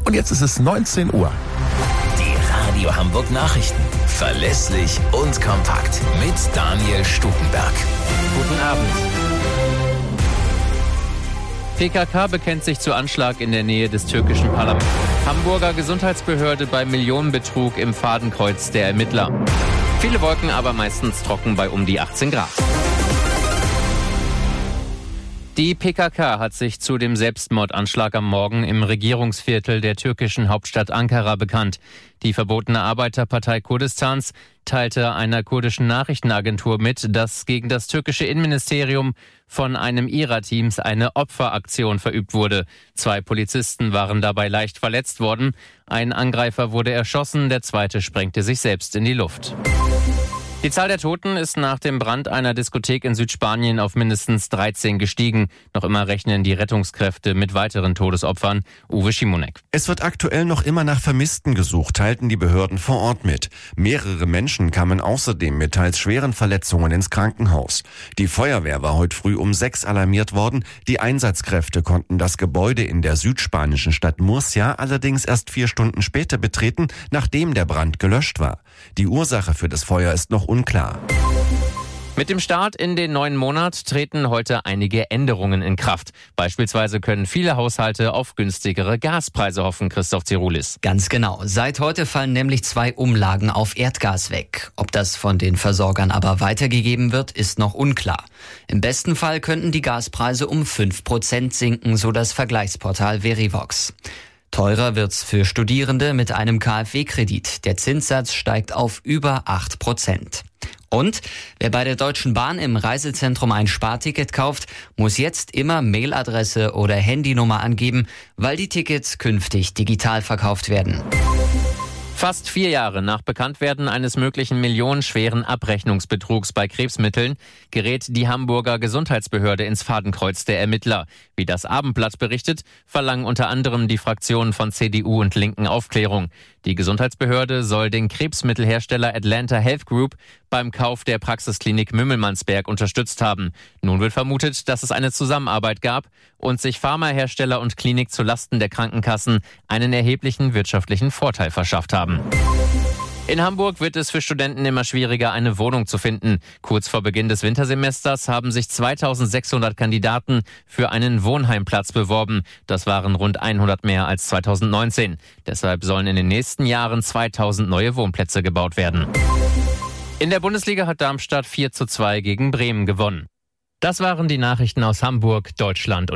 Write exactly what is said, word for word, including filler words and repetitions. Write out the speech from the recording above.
Und jetzt ist es neunzehn Uhr. Die Radio Hamburg Nachrichten. Verlässlich und kompakt. Mit Daniel Stukenberg. Guten Abend. P K K bekennt sich zu Anschlag in der Nähe des türkischen Parlaments. Hamburger Gesundheitsbehörde bei Millionenbetrug im Fadenkreuz der Ermittler. Viele Wolken, aber meistens trocken bei um die achtzehn Grad. Die P K K hat sich zu dem Selbstmordanschlag am Morgen im Regierungsviertel der türkischen Hauptstadt Ankara bekannt. Die verbotene Arbeiterpartei Kurdistans teilte einer kurdischen Nachrichtenagentur mit, dass gegen das türkische Innenministerium von einem ihrer Teams eine Opferaktion verübt wurde. Zwei Polizisten waren dabei leicht verletzt worden. Ein Angreifer wurde erschossen, der zweite sprengte sich selbst in die Luft. Die Zahl der Toten ist nach dem Brand einer Diskothek in Südspanien auf mindestens dreizehn gestiegen. Noch immer rechnen die Rettungskräfte mit weiteren Todesopfern. Uwe Schimonek. Es wird aktuell noch immer nach Vermissten gesucht, teilten die Behörden vor Ort mit. Mehrere Menschen kamen außerdem mit teils schweren Verletzungen ins Krankenhaus. Die Feuerwehr war heute früh um sechs alarmiert worden. Die Einsatzkräfte konnten das Gebäude in der südspanischen Stadt Murcia allerdings erst vier Stunden später betreten, nachdem der Brand gelöscht war. Die Ursache für das Feuer ist noch unklar. Mit dem Start in den neuen Monat treten heute einige Änderungen in Kraft. Beispielsweise können viele Haushalte auf günstigere Gaspreise hoffen, Christoph Zerulis. Ganz genau. Seit heute fallen nämlich zwei Umlagen auf Erdgas weg. Ob das von den Versorgern aber weitergegeben wird, ist noch unklar. Im besten Fall könnten die Gaspreise um fünf Prozent sinken, so das Vergleichsportal Verivox. Teurer wird's für Studierende mit einem KfW-Kredit. Der Zinssatz steigt auf über acht Prozent. Und wer bei der Deutschen Bahn im Reisezentrum ein Sparticket kauft, muss jetzt immer Mailadresse oder Handynummer angeben, weil die Tickets künftig digital verkauft werden. Fast vier Jahre nach Bekanntwerden eines möglichen millionenschweren Abrechnungsbetrugs bei Krebsmitteln gerät die Hamburger Gesundheitsbehörde ins Fadenkreuz der Ermittler. Wie das Abendblatt berichtet, verlangen unter anderem die Fraktionen von C D U und Linken Aufklärung. Die Gesundheitsbehörde soll den Krebsmittelhersteller Atlanta Health Group beim Kauf der Praxisklinik Mümmelmannsberg unterstützt haben. Nun wird vermutet, dass es eine Zusammenarbeit gab und sich Pharmahersteller und Klinik zulasten der Krankenkassen einen erheblichen wirtschaftlichen Vorteil verschafft haben. In Hamburg wird es für Studenten immer schwieriger, eine Wohnung zu finden. Kurz vor Beginn des Wintersemesters haben sich zweitausendsechshundert Kandidaten für einen Wohnheimplatz beworben. Das waren rund hundert mehr als zweitausendneunzehn. Deshalb sollen in den nächsten Jahren zweitausend neue Wohnplätze gebaut werden. In der Bundesliga hat Darmstadt vier zu zwei gegen Bremen gewonnen. Das waren die Nachrichten aus Hamburg, Deutschland und